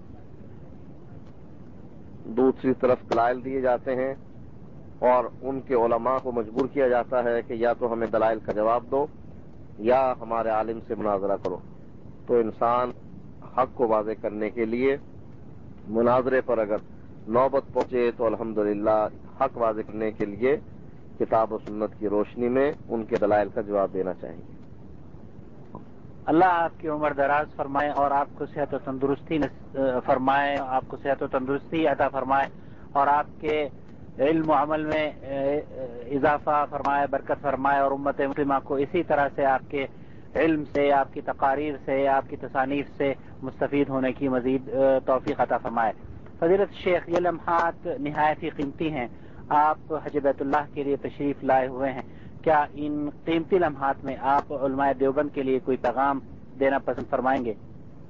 دوسری طرف دلائل دیے جاتے ہیں اور ان کے علماء کو مجبور کیا جاتا ہے کہ یا تو ہمیں دلائل کا جواب دو یا ہمارے عالم سے مناظرہ کرو، تو انسان حق کو واضح کرنے کے لیے مناظرے پر اگر نوبت پہنچے تو الحمدللہ حق واضح کرنے کے لیے کتاب و سنت کی روشنی میں ان کے دلائل کا جواب دینا چاہیے۔ اللہ آپ کی عمر دراز فرمائے اور آپ کو صحت و تندرستی فرمائے، آپ کو صحت و تندرستی عطا فرمائے، اور آپ کے علم و عمل میں اضافہ فرمائے، برکت فرمائے، اور امت مسلمہ کو اسی طرح سے آپ کے علم سے، آپ کی تقاریر سے، آپ کی تصانیف سے مستفید ہونے کی مزید توفیق عطا فرمائے۔ فضیلت شیخ، یہ لمحات نہایت ہی قیمتی ہیں، آپ حج بیت اللہ کے لیے تشریف لائے ہوئے ہیں، کیا ان قیمتی لمحات میں آپ علماء دیوبند کے لیے کوئی پیغام دینا پسند فرمائیں گے؟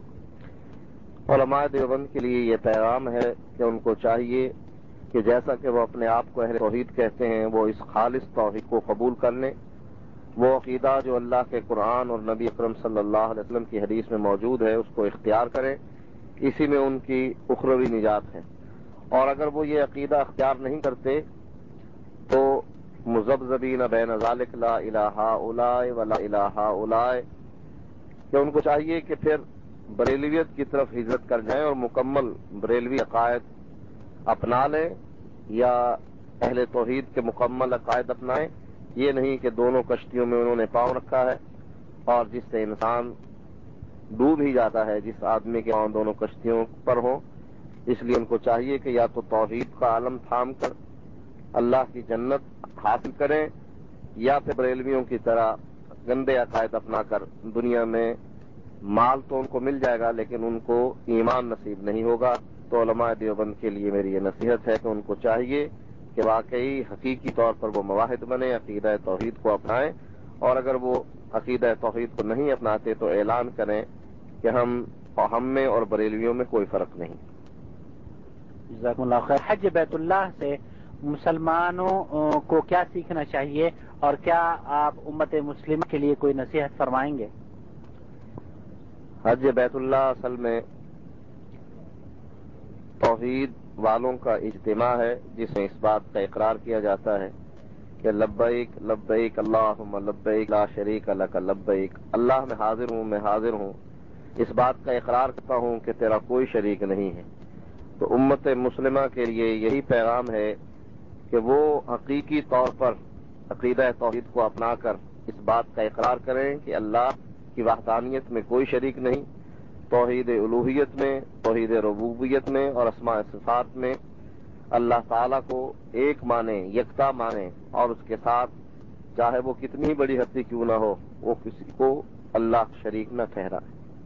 علماء دیوبند کے لیے یہ پیغام ہے کہ ان کو چاہیے کہ جیسا کہ وہ اپنے آپ کو اہل توحید کہتے ہیں، وہ اس خالص توحید کو قبول کر لیں، وہ عقیدہ جو اللہ کے قرآن اور نبی اکرم صلی اللہ علیہ وسلم کی حدیث میں موجود ہے اس کو اختیار کریں، اسی میں ان کی اخروی نجات ہے۔ اور اگر وہ یہ عقیدہ اختیار نہیں کرتے تو مذبذبین بین ذالک لا الہ اولائے ولا الہ اولائے، کہ ان کو چاہیے کہ پھر بریلویت کی طرف ہجرت کر جائیں اور مکمل بریلوی عقائد اپنا لیں، یا اہل توحید کے مکمل عقائد اپنائیں۔ یہ نہیں کہ دونوں کشتیوں میں انہوں نے پاؤں رکھا ہے، اور جس سے انسان ڈوب ہی جاتا ہے جس آدمی کے پاؤں دونوں کشتیوں پر ہوں۔ اس لیے ان کو چاہیے کہ یا تو توحید کا عالم تھام کر اللہ کی جنت حاصل کریں، یا پھر بریلویوں کی طرح گندے عقائد اپنا کر دنیا میں مال تو ان کو مل جائے گا لیکن ان کو ایمان نصیب نہیں ہوگا۔ تو علماء دیوبند کے لیے میری یہ نصیحت ہے کہ ان کو چاہیے کہ واقعی حقیقی طور پر وہ مواحد بنے، عقیدہ توحید کو اپنائیں، اور اگر وہ عقیدہ توحید کو نہیں اپناتے تو اعلان کریں کہ ہم ہم میں اور بریلویوں میں کوئی فرق نہیں۔ جزاکم اللہ خیر۔ حج بیت اللہ سے مسلمانوں کو کیا سیکھنا چاہیے، اور کیا آپ امت مسلمہ کے لیے کوئی نصیحت فرمائیں گے؟ حج بیت اللہ اصل میں توحید والوں کا اجتماع ہے، جس میں اس بات کا اقرار کیا جاتا ہے کہ لبیک لبیک اللہم لبیک لا شریک لک لبیک، اللہ میں حاضر ہوں، میں حاضر ہوں، اس بات کا اقرار کرتا ہوں کہ تیرا کوئی شریک نہیں ہے۔ تو امت مسلمہ کے لیے یہی پیغام ہے کہ وہ حقیقی طور پر عقیدہ توحید کو اپنا کر اس بات کا اقرار کریں کہ اللہ کی وحدانیت میں کوئی شریک نہیں، توحید الوہیت میں، توحید ربوبیت میں اور اسماء صفات میں اللہ تعالیٰ کو ایک مانے، یکتا مانے، اور اس کے ساتھ چاہے وہ کتنی ہی بڑی ہستی کیوں نہ ہو وہ کسی کو اللہ شریک نہ ٹھہرائے۔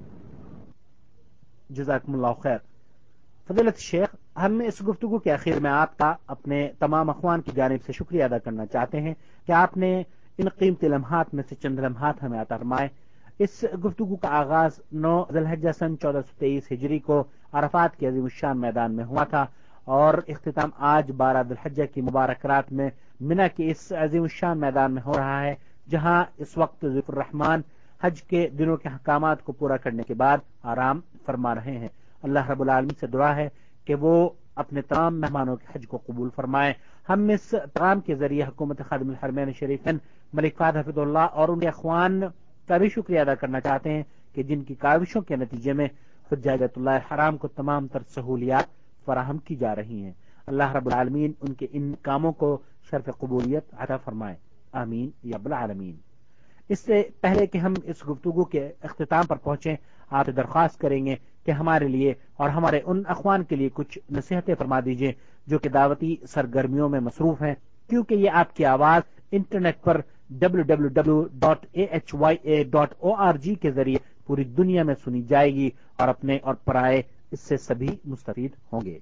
جزاکم اللہ خیر۔ فضیلت شیخ، ہم اس گفتگو کے آخر میں آپ کا اپنے تمام اخوان کی جانب سے شکریہ ادا کرنا چاہتے ہیں کہ آپ نے ان قیمتی لمحات میں سے چند لمحات ہمیں عطا فرمائے۔ اس گفتگو کا آغاز نو ذی الحجہ سن چودہ سو تیئیس ہجری کو عرفات کے عظیم الشان میدان میں ہوا تھا، اور اختتام آج بارہ ذی الحجہ کی مبارک رات میں मिना के इस अजीम शान मैदान में हो रहा है, जहां इस वक्त ज़ुल्फ़ुर रहमान हज के दिनों के अहकामात को पूरा करने के बाद आराम फरमा रहे हैं। अल्लाह रब्बुल आलमीन से दुआ है कि वो अपने तमाम मेहमानों के हज को कबूल फरमाएं। हम इस पैगाम के जरिए हुकूमत खादिमुल हरमैन शरीफैन मलिक फाद हफिजुल्लाह और उनके अख्वान का भी शुक्रिया अदा करना चाहते हैं कि जिनकी काविशों के नतीजे में हुज्जाज बैतुल्लाह हराम को तमाम तर सहूलियात फराहम की जा रही हैं। अल्लाह रब्बुल आलमीन उनके इन कामों को शर्फ कबूलियत अता फरमाए, आमीन या रब्बुल आलमीन। इससे पहले कि हम इस गुफ्तगू के इख्तिताम पर पहुंचे, आपसे दरख्वास्त करेंगे कि हमारे लिए और हमारे उन अख्वान के लिए कुछ नसीहतें फरमा दीजिए जो कि दावती सरगर्मियों में मसरूफ हैं, क्योंकि ये आपकी आवाज इंटरनेट पर W W W dot A H Y A dot O R G के जरिए पूरी दुनिया में सुनी जाएगी और अपने और पराए इससे सभी मुस्तफीद होंगे।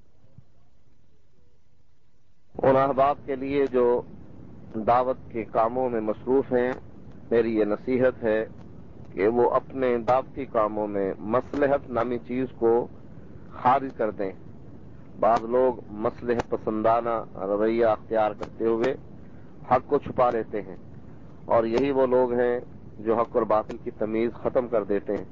उन अहबाब के लिए जो दावत के कामों में मसरूफ हैं, मेरी ये नसीहत है कि वो अपने दावती कामों में मसलहत नामी चीज को खारिज कर दें। बाज लोग मसलहत पसंदाना रवैया अख्तियार करते हुए हक को छुपा लेते हैं, और यही वो लोग हैं जो हक और बातिल की तमीज खत्म कर देते हैं।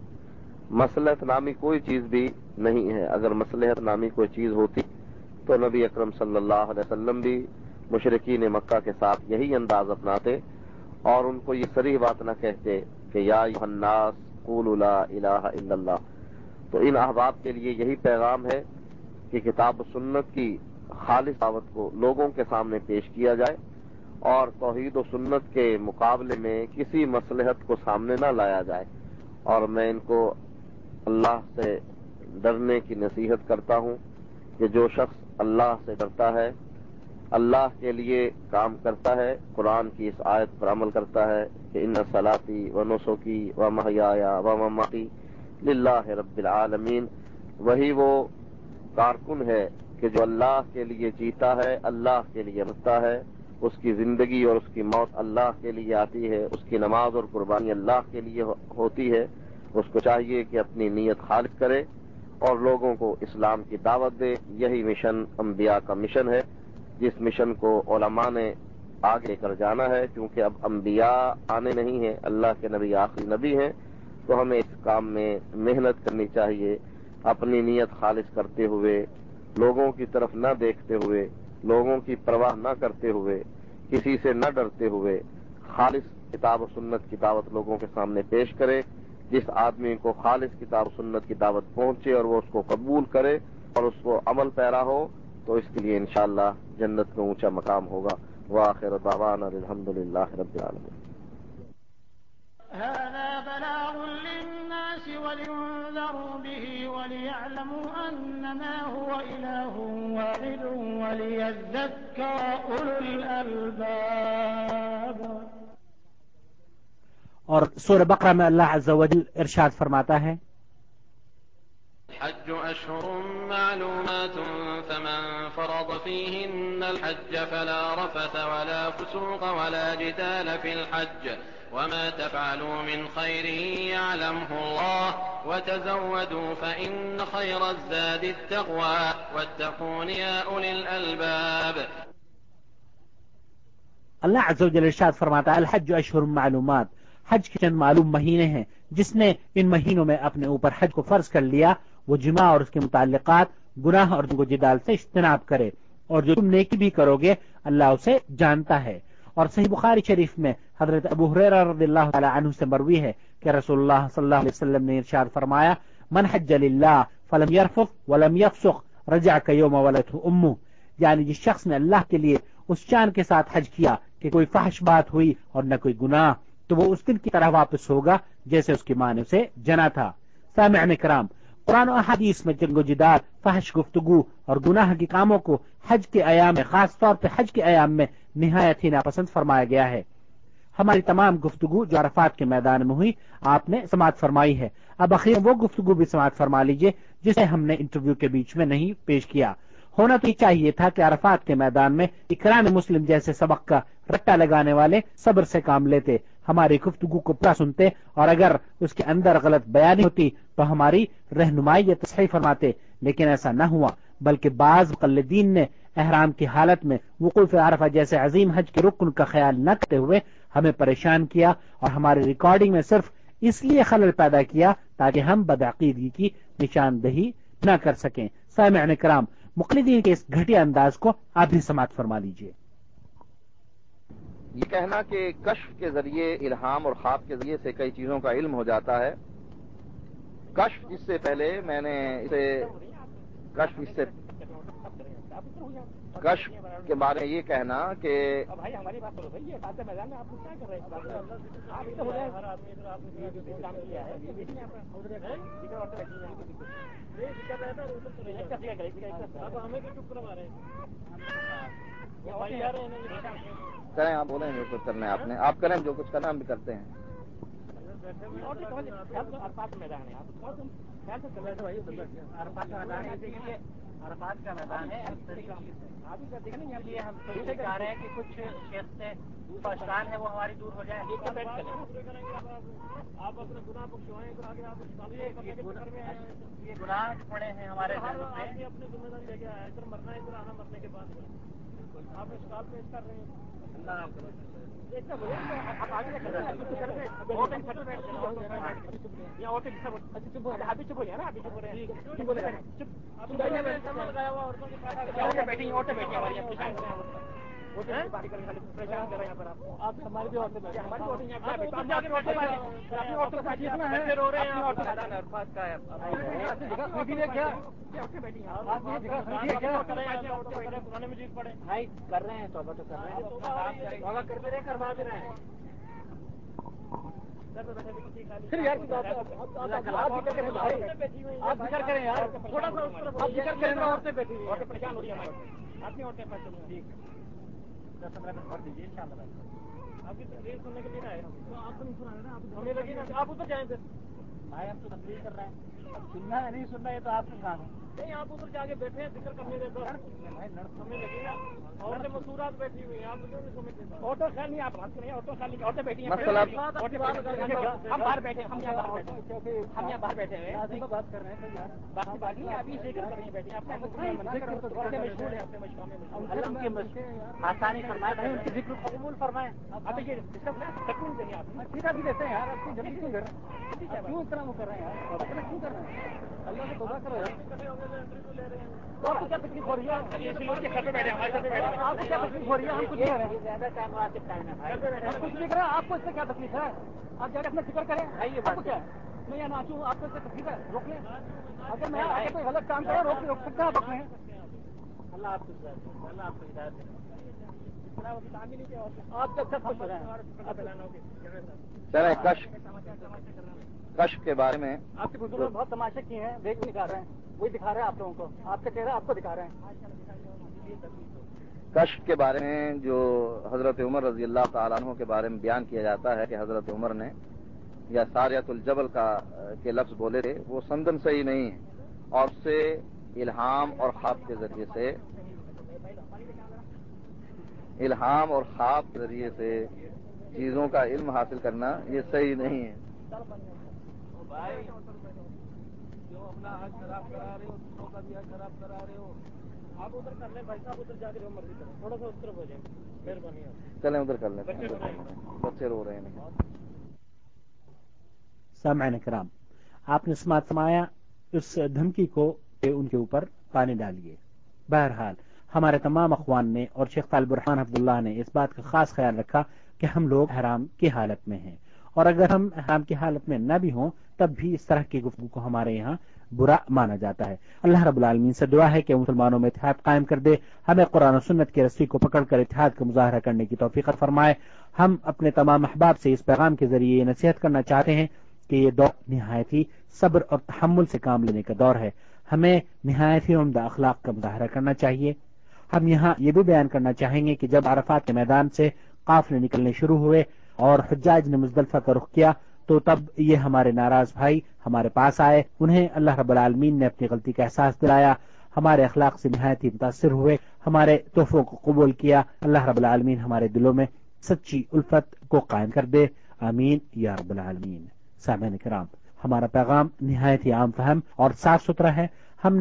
मसलहत नामी कोई चीज भी नहीं है। अगर मसलहत नामी कोई चीज होती तो नबी अकरम सल्लल्लाहु अलैहि वसल्लम भी मुशरिकीन मक्का के साथ यही अंदाज अपनाते और उनको ये सरीह बात न कहते कि या अय्युहन्नास क़ूलू ला इलाहा इल्लल्लाह। तो इन अहबाब के लिए यही पैगाम है कि किताब सुन्नत की खालिस दावत को लोगों के सामने पेश किया जाए और तौहीद और सुन्नत के मुकाबले में किसी मसलहत को सामने न लाया जाए। और मैं इनको अल्लाह से डरने की नसीहत करता हूं कि जो शख्स अल्लाह से डरता है, अल्लाह के लिए काम करता है, कुरान की इस आयत पर अमल करता है कि इन्ना सलाती व नुसुकी व महयाया व ममाती लिल्लाहि रब्बिल आलमीन, वही वो कारकुन है कि जो अल्लाह के लिए जीता है, अल्लाह के लिए मरता है, उसकी जिंदगी और उसकी मौत अल्लाह के लिए आती है, उसकी नमाज और कुर्बानी अल्लाह के लिए हो, होती है। उसको चाहिए कि अपनी नीयत खालिस करे और लोगों को इस्लाम की दावत दे। यही मिशन अंबिया का मिशन है, जिस मिशन को उलमा ने आगे लेकर जाना है। क्योंकि अब अंबिया आने नहीं है, अल्लाह के नबी आखिरी नबी हैं, तो हमें इस काम में मेहनत करनी चाहिए, अपनी नीयत खालिस करते हुए, लोगों की तरफ न देखते हुए, लोगों की परवाह न करते हुए, किसी से न डरते हुए खालिस किताब और सुन्नत की दावत लोगों के सामने पेश करे। जिस आदमी को खालिस किताब और सुन्नत की दावत पहुंचे और वो उसको कबूल करे और उसको अमल पैरा हो, तो इसके लिए इंशाअल्लाह जन्नत में ऊंचा मकाम होगा। व आखिर दावाना अल्हम्दुलिल्लाहि रब्बिल आलमीन। هذا بلاغ للناس ولينذروا به وليعلموا أنما هو إله واحد وليذكر أولو الألباب। और सूरह बकरा में अल्लाह अज़्ज़ा वजल इरशाद फरमाता है, الحج أشهر معلومات فمن فرض فيهن الحج فلا رفث ولا فسوق ولا جدال في الحج وما تفعلوا من خير يعلمه الله وتزودوا فإن خير الزاد التقوى واتقون يا أولي الألباب۔ अल्लाह अज़्ज़ा वजल इरशाद फरमाता है, अल हज अशहुर मालूमात, हज के चंद मालूम महीने हैं। जिसने इन महीनों में अपने ऊपर हज को फर्ज कर लिया, वो जिमा और उसके मुताल्लिकात गुनाह और उनको जिदाल से इज्तनाब करे, और जो तुम नेकी भी करोगे अल्लाह उसे जानता है। और सही बुखारी शरीफ में हजरत अबू हुरैरा रज़ियल्लाहु तआला अन्हु से मरवी है कि रसूलुल्लाह सल्लल्लाहु अलैहि वसल्लम ने इरशाद फरमाया, मन हज्ज लिल्लाह फलम यरफुक वलम यफसुक रजा कयौम वलदहु उम्मुह, यानी जिस शख्स ने अल्लाह के लिए उस चान के साथ हज किया कि कोई फहश बात हुई और न कोई गुनाह, तो वो उस दिन की तरह वापस होगा जैसे उसकी मां ने उसे जना था। सामिअन इकराम, कुरान और हदीस में जंगो जिदाल, फहश गुफ्तगू और गुनाह के कामों को हज के अयाम में, खास तौर पर हज के अयाम में निहायत ही नापसंद फरमाया गया है। हमारी तमाम गुफ्तगू जो अरफात के मैदान में हुई आपने समाअत फरमाई है। अब आखिर वो गुफ्तगू भी समाअत फरमा लीजिए जिसे हमने इंटरव्यू के बीच में नहीं पेश किया। होना तो ये चाहिए था कि अरफात के मैदान में इकराम मुस्लिम जैसे सबक का रट्टा लगाने वाले सब्र से काम लेते, हमारी गुफ्तगू को पूरा सुनते और अगर उसके अंदर गलत बयानी होती तो हमारी रहनुमाई या तस्हीह फरमाते, लेकिन ऐसा न हुआ, बल्कि बाज मुक़ल्लिदीन ने احرام کی حالت میں وقوف عرفہ جیسے عظیم حج کے رکن کا خیال نہ کرتے ہوئے ہمیں پریشان کیا اور ہماری ریکارڈنگ میں صرف اس لیے خلل پیدا کیا تاکہ ہم بدعقیدگی کی نشاندہی نہ کر سکیں۔ سامعین کرام، مقلدین کے اس گھٹیا انداز کو آپ بھی سماعت فرما لیجیے۔ یہ کہنا کہ کشف کے ذریعے، الہام اور خواب کے ذریعے سے کئی چیزوں کا علم ہو جاتا ہے، کشف اس سے پہلے میں نے اسے کشف اس سے کشف کے بارے میں یہ کہنا کہ بھائی ہماری بات کرو بھائی، یہ بات میدان میں آپ لوگ کیا کر رہے ہیں؟ کریں، آپ بولیں جو کچھ کرنا ہے آپ نے، آپ کریں جو کچھ کرنا ہم بھی کرتے ہیں۔ عرفات میدان ہے، عرفات کا میدان ہے، اس لیے ہم کوشش کر رہے ہیں کہ کچھ شیخ سے پریشان ہے وہ ہماری دور ہو جائے۔ آپ اپنے گناہ بخشوائیں، یہ گناہ پڑے ہیں ہمارے اپنی ذمہ داری لے کے آیا، ادھر مرنا ہے، ادھر آنا مرنے کے بعد آپ اشکال پیش کر رہے ہیں۔ بھائی کر رہے ہیں توبہ تو کر رہے ہیں، توبہ کرتے رہے، کروا بھی رہے ہیں۔ آپ ذکر کریں یار، تھوڑا سا آپ ذکر کریں، عورتیں بیٹھی ہوئی ہیں، پریشان ہو رہی ہیں، آپ کی عورتیں پاس چلیں، ٹھیک ہے، دس پندرہ منٹ کر دیجیے ان شاء اللہ۔ آپ کی تقریر سننے کے لیے آئے ہم، آپ کو نہیں سنا رہے نا، ہمیں لگی نا آپ ادھر جائیں پھر۔ بھائی ہم تو تقریر کر رہے ہیں، اب سننا ہے نہیں سننا ہے تو آپ کو کام ہے، نہیں آپ ادھر جا کے بیٹھے ہیں، ذکر کرنے دے دو بھائی، ہمیں لگی نا عورتیں مستورات بیٹھی ہوئی ہیں، آپ کیوں نہیں سمجھتے؟ عورتوں خیال نہیں، آپ بات کریں، عورتوں خیال نہیں، عورتیں بیٹھی ہیں، ہم باہر بیٹھے، ہم یہاں باہر بیٹھے، ہم یہاں باہر بیٹھے ہوئے ہیں، بات کر رہے ہیں، باقی بات نہیں، آپ ہی ذکر کرنے بیٹھے ہیں، اپنے مشغول ہیں، اپنے مشغول ہیں، آسانی فرمائے بھائی، ان کی ذکر قبول فرمائیں۔ اب یہ سکون دیں آپ سیدھا بھی دیتے ہیں یار، آپ جلدی کیوں کر رہے ہیں، کیوں اتنا وہ کر رہے ہیں یار، کیوں کر رہے ہیں، اللہ سے توبہ کرو یار۔ آپ کو کیا تکلیف ہو رہی ہے، آپ کو کیا تکلیف ہو رہی ہے، ہم کچھ کہہ رہے ہیں، زیادہ ٹائم مناسب ٹائم ہے بھائی، ہم کچھ لکھ رہے ہیں، آپ کو اس سے کیا تکلیف ہے، آپ جا کے اپنا ذکر کریں، آپ کو کیا ہے، میں یہاں ناچوں، آپ کو اس سے تکلیف ہے، روک لیں، اگر میں آگے کوئی غلط کام کروں روک روک سکتا ہے، آپ اپنے اللہ آپ کو اللہ آپ کو ہدایت دے، آپ جب تک خوش ہو رہے ہیں۔ چلیں کشف کشف کے بارے میں آپ کے بزرگوں نے بہت تماشے کیے ہیں، دیکھ دکھا رہے ہیں، وہی دکھا رہے ہیں آپ لوگوں کو، آپ کا چہرہ آپ کو دکھا رہے ہیں۔ کشف کے بارے میں جو حضرت عمر رضی اللہ تعالیٰ عنہ کے بارے میں بیان کیا جاتا ہے کہ حضرت عمر نے یا ساریت الجبل کا کے لفظ بولے تھے، وہ سندن صحیح نہیں ہے، اور اس سے الہام اور خواب کے ذریعے سے الہام اور خواب کے ذریعے سے چیزوں کا علم حاصل کرنا یہ صحیح نہیں ہے۔ بھائی جو اپنا حج خراب کرا رہے ہو، دوسروں کا بھی حج خراب کرا رہے ہو، آپ ادھر کر لیں بھائی صاحب، ادھر جا کے جو مرضی کریں، تھوڑا سا اس طرف ہو جائیں، مہربانی ہے، چلیں ادھر کر لیتے ہیں، بچے رو رہے ہیں۔ سامعین کرام، آپ نے سماعت فرمایا اس دھمکی کو کہ ان کے اوپر پانی ڈالیے۔ بہرحال ہمارے تمام اخوان نے اور شیخ طالب الرحمان عبد اللہ نے اس بات کا خاص خیال رکھا کہ ہم لوگ احرام کی حالت میں ہیں، اور اگر ہم احرام کی حالت میں نہ بھی ہوں تب بھی اس طرح کی گفتگو کو ہمارے یہاں برا مانا جاتا ہے۔ اللہ رب العالمین سے دعا ہے کہ مسلمانوں میں اتحاد قائم کر دے، ہمیں قرآن و سنت کی رسی کو پکڑ کر اتحاد کا مظاہرہ کرنے کی توفیق فرمائے۔ ہم اپنے تمام احباب سے اس پیغام کے ذریعے یہ نصیحت کرنا چاہتے ہیں کہ یہ دور نہایت ہی صبر اور تحمل سے کام لینے کا دور ہے، ہمیں نہایت ہی عمدہ اخلاق کا مظاہرہ کرنا چاہیے۔ ہم یہاں یہ بھی بیان کرنا چاہیں گے کہ جب عرفات کے میدان سے قافلے نکلنے شروع ہوئے اور حجاج نے مزدلفہ کا رخ کیا تو تب یہ ہمارے ناراض بھائی ہمارے پاس آئے، انہیں اللہ رب العالمین نے اپنی غلطی کا احساس دلایا، ہمارے اخلاق سے نہایت ہی متاثر ہوئے، ہمارے تحفوں کو قبول کیا۔ اللہ رب العالمین ہمارے دلوں میں سچی الفت کو قائم کر دے، آمین یا رب العالمین۔ سامعین کرام، ہمارا پیغام نہایت ہی عام فہم اور صاف ستھرا ہے، ہم نے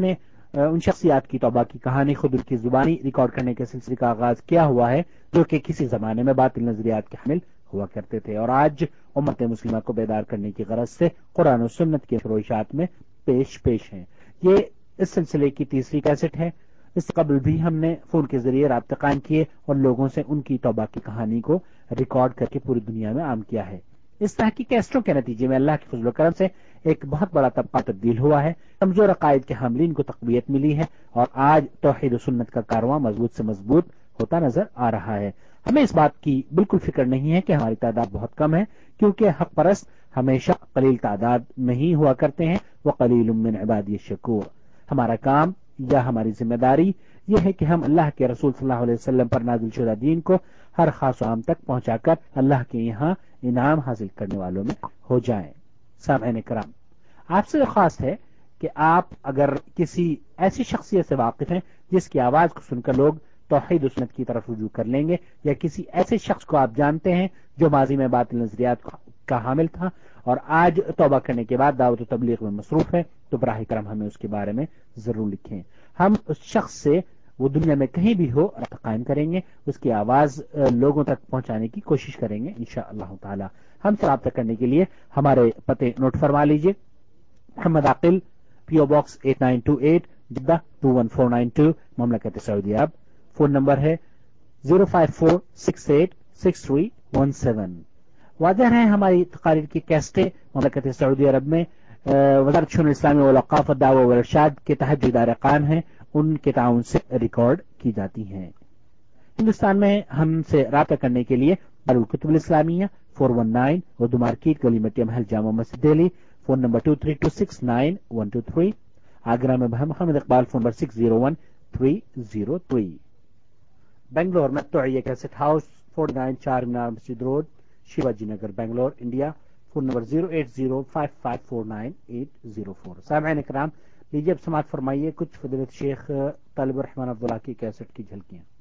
ان شخصیات کی توبہ کی کہانی خود ان کی زبانی ریکارڈ کرنے کے سلسلے کا آغاز کیا ہوا ہے جو کہ کسی زمانے میں باطل نظریات کے حامل ہوا کرتے تھے اور آج امت مسلمہ کو بیدار کرنے کی غرض سے قرآن و سنت کے فروشات میں پیش پیش ہیں۔ یہ اس سلسلے کی تیسری کیسٹ ہے۔ اس سے قبل بھی ہم نے فون کے ذریعے رابطے قائم کیے اور لوگوں سے ان کی توبہ کی کہانی کو ریکارڈ کر کے پوری دنیا میں عام کیا ہے۔ اس طرح کی کیسٹوں کے نتیجے میں اللہ کے فضل و کرم سے ایک بہت بڑا طبقہ تبدیل ہوا ہے، کمزور عقائد کے حاملین کو تقویت ملی ہے اور آج توحید و سنت کا کارواں مضبوط سے مضبوط ہوتا نظر آ رہا ہے۔ ہمیں اس بات کی بالکل فکر نہیں ہے کہ ہماری تعداد بہت کم ہے، کیونکہ حق پرست ہمیشہ قلیل تعداد میں ہی ہوا کرتے ہیں، وقلیل من عبادی الشکور۔ ہمارا کام یا ہماری ذمہ داری یہ ہے کہ ہم اللہ کے رسول صلی اللہ علیہ وسلم پر نازل شدہ دین کو ہر خاص و عام تک پہنچا کر اللہ کے یہاں انعام حاصل کرنے والوں میں ہو جائیں۔ سامعین کرام، آپ سے درخواست ہے کہ آپ اگر کسی ایسی شخصیت سے واقف ہیں جس کی آواز کو سن کر لوگ توحید و سنت کی طرف رجوع کر لیں گے، یا کسی ایسے شخص کو آپ جانتے ہیں جو ماضی میں باطل نظریات کا حامل تھا اور آج توبہ کرنے کے بعد دعوت و تبلیغ میں مصروف ہے، تو براہ کرم ہمیں اس کے بارے میں ضرور لکھیں۔ ہم اس شخص سے وہ دنیا میں کہیں بھی ہو رابطہ قائم کریں گے، اس کی آواز لوگوں تک پہنچانے کی کوشش کریں گے انشاءاللہ تعالی۔ ہم سے رابطہ کرنے کے لیے ہمارے پتے نوٹ فرما لیجئے۔ Muhammad Aqil, P O box eight nine two eight, Jeddah two one four nine two, مملکت سعودی عرب۔ فون نمبر ہے zero five four six eight six three one seven. واضح ہے ہماری تقاریر کی کیسٹیں مملکت سعودی عرب میں وزارت شؤون اسلامی والاوقاف و دعوہ و ارشاد کے تحت جو ادارے قائم ہیں ان کے تعاون سے ریکارڈ کی جاتی ہیں۔ ہندوستان میں ہم سے رابطہ کرنے کے لیے Darulkutub Islamia four one nine Urdu market, گلی Matia Mahal, Jama Masjid Delhi, phone number two three two six nine one two three. Agra میں Muhammad Iqbal, phone number six zero one three zero three. Bangalore میں Tauiya cassette house, forty nine Char Minar Masjid road, Shivaji Nagar, Bangalore, India, phone number zero eight zero five five four nine eight zero four. سامعین اکرام، لیجیے اب سماعت فرمائیے کچھ فضیلت شیخ طالب الرحمان عبداللہ کی کیسٹ کی جھلکیاں۔